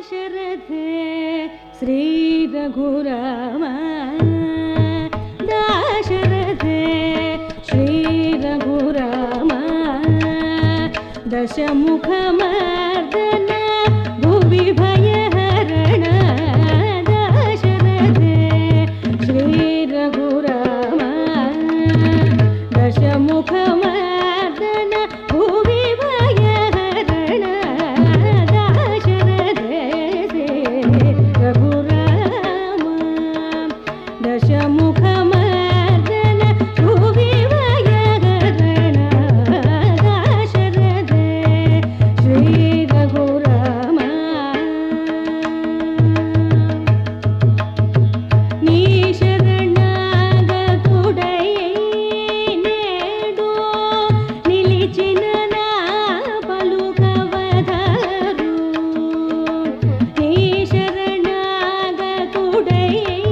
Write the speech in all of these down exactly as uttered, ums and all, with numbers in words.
दाशरथे श्री रघुराम दाशरथे श्री रघुराम दशमुखमर्दन भुवि भयहरण दाशरथे श्री रघुराम दशमुखमर्दन भुवि भयहरण दाशरथे श्री रघुराम दशमुखमर्दन भुवि भयहरण दाशरथे श्री रघुराम నీ శరణాగతుడై నేడు నిలిచిన నా పలుకవదరు నీ శరణాగతుడై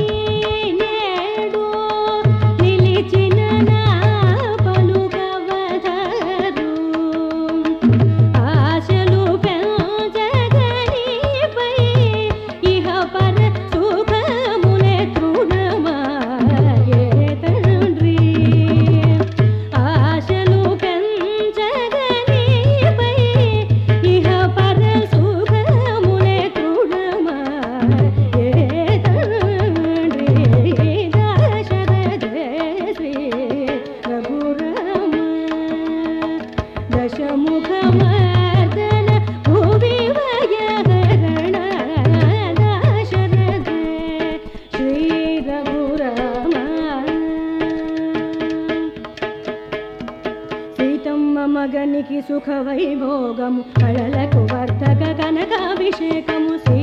నేడు నిలిచిన నా పలుకవదరు ఆశలు పెంచగనిపై ఇహ పర సుఖములే తృణమాయే తండ్రి ఆశలు పెంచగనిపై ఇహ పర సుఖములే తృణమాయే తండ్రి దాశరథే శ్రీ రఘురామ దశముఖమర్దన భువి భయహరణ దాశరథే శ్రీ రఘురామ సీతమ్మ మగనికి సుఖ వైభోగము కళలకు వర్ధక కనకాభిషేకము శ్రీ